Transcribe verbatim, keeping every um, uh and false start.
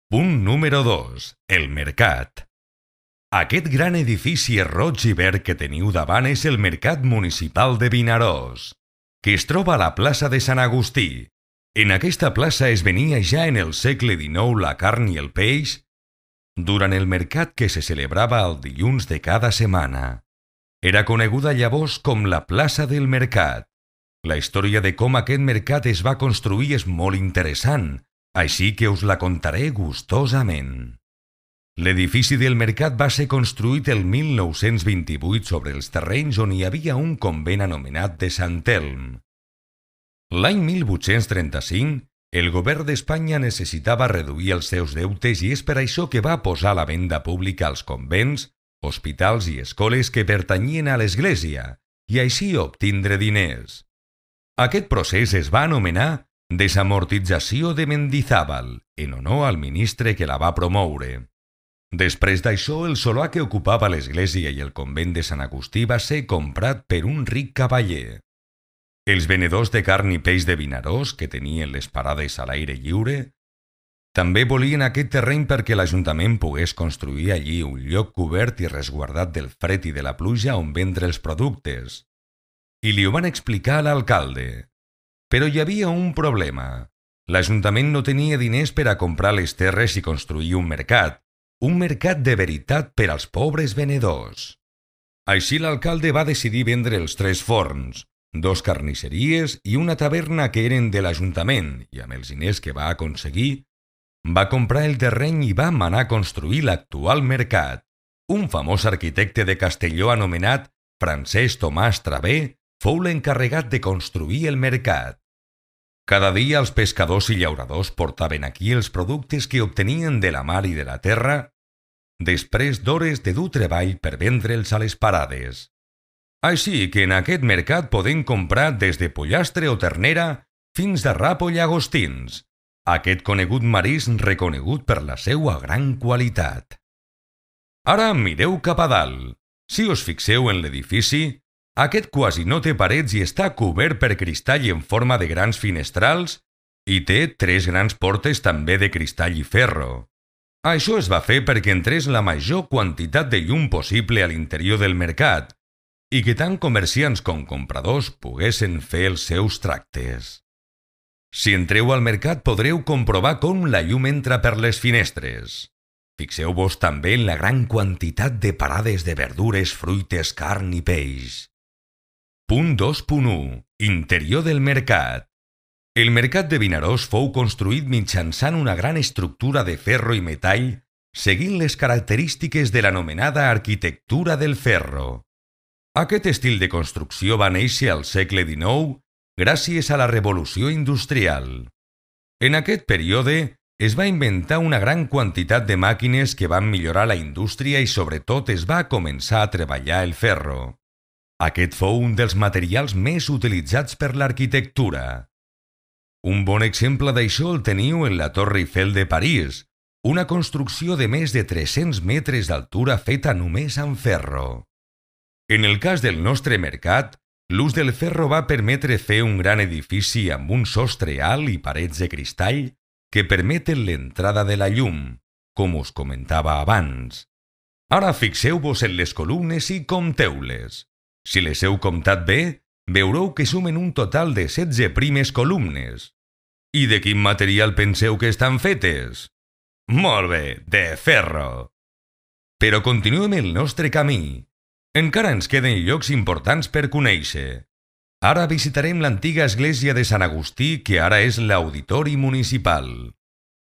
Punt número dos. El mercat. Aquest gran edifici roig i verd que teniu davant és el Mercat Municipal de Vinaròs, que es troba a la plaça de Sant Agustí. En aquesta plaça es venia ja en el segle dinou la carn i el peix durant el mercat que se celebrava el dilluns de cada setmana. Era coneguda llavors com la plaça del mercat. La història de com aquest mercat es va construir és molt interessant, així que us la contaré gustosament. L'edifici del mercat va ser construït el mil nou-cents vint-i-vuit sobre els terrenys on hi havia un convent anomenat de Sant Elm. L'any mil vuit-cents trenta-cinc, el govern d'Espanya necessitava reduir els seus deutes i és per això que va posar a la venda pública els convents, hospitals i escoles que pertanyien a l'Església i així obtindre diners. Aquest procés es va anomenar desamortització de Mendizábal, en honor al ministre que la va promoure. Després d'això, el solar que ocupava l'església i el convent de Sant Agustí va ser comprat per un ric cavaller. Els venedors de carn i peix de Vinaròs, que tenien les parades a l'aire lliure, també volien aquest terreny perquè l'Ajuntament pogués construir allí un lloc cobert i resguardat del fred i de la pluja on vendre els productes. I li ho van explicar a l'alcalde. Però hi havia un problema. L'Ajuntament no tenia diners per a comprar les terres i construir un mercat, un mercat de veritat per als pobres venedors. Així l'alcalde va decidir vendre els tres forns, dos carnisseries i una taverna que eren de l'Ajuntament i amb els diners que va aconseguir, va comprar el terreny i va manar a construir l'actual mercat. Un famós arquitecte de Castelló anomenat Francesc Tomàs Travé fou l'encarregat de construir el mercat. Cada dia els pescadors i llauradors portaven aquí els productes que obtenien de la mar i de la terra, després d'hores de dur treball per vendre'ls a les parades. Així que en aquest mercat podem comprar des de pollastre o ternera fins a rap o llagostins, aquest conegut marisc reconegut per la seua gran qualitat. Ara mireu cap a dalt. Si us fixeu en l'edifici, aquest quasi no té parets i està cobert per cristall en forma de grans finestrals i té tres grans portes també de cristall i ferro. Això es va fer perquè entrés la major quantitat de llum possible a l'interior del mercat i que tant comerciants com compradors poguessin fer els seus tractes. Si entreu al mercat podreu comprovar com la llum entra per les finestres. Fixeu-vos també en la gran quantitat de parades de verdures, fruites, carn i peix. Punt dos punt u. Interior del mercat. El mercat de Vinaròs fou construït mitjançant una gran estructura de ferro i metall, seguint les característiques de l'anomenada arquitectura del ferro. Aquest estil de construcció va néixer al segle dinou gràcies a la revolució industrial. En aquest període es va inventar una gran quantitat de màquines que van millorar la indústria i sobretot es va començar a treballar el ferro. Aquest fou un dels materials més utilitzats per l'arquitectura. Un bon exemple d'això el teniu en la Torre Eiffel de París, una construcció de més de tres-cents metres d'altura feta només amb ferro. En el cas del nostre mercat, l'ús del ferro va permetre fer un gran edifici amb un sostre alt i parets de cristall que permeten l'entrada de la llum, com us comentava abans. Ara fixeu-vos en les columnes i compteu-les. Si les heu comptat bé, veureu que sumen un total de setze primes columnes. I de quin material penseu que estan fetes? Molt bé, de ferro. Però continuem el nostre camí. Encara ens queden llocs importants per conèixer. Ara visitarem l'antiga església de Sant Agustí, que ara és l'Auditori Municipal.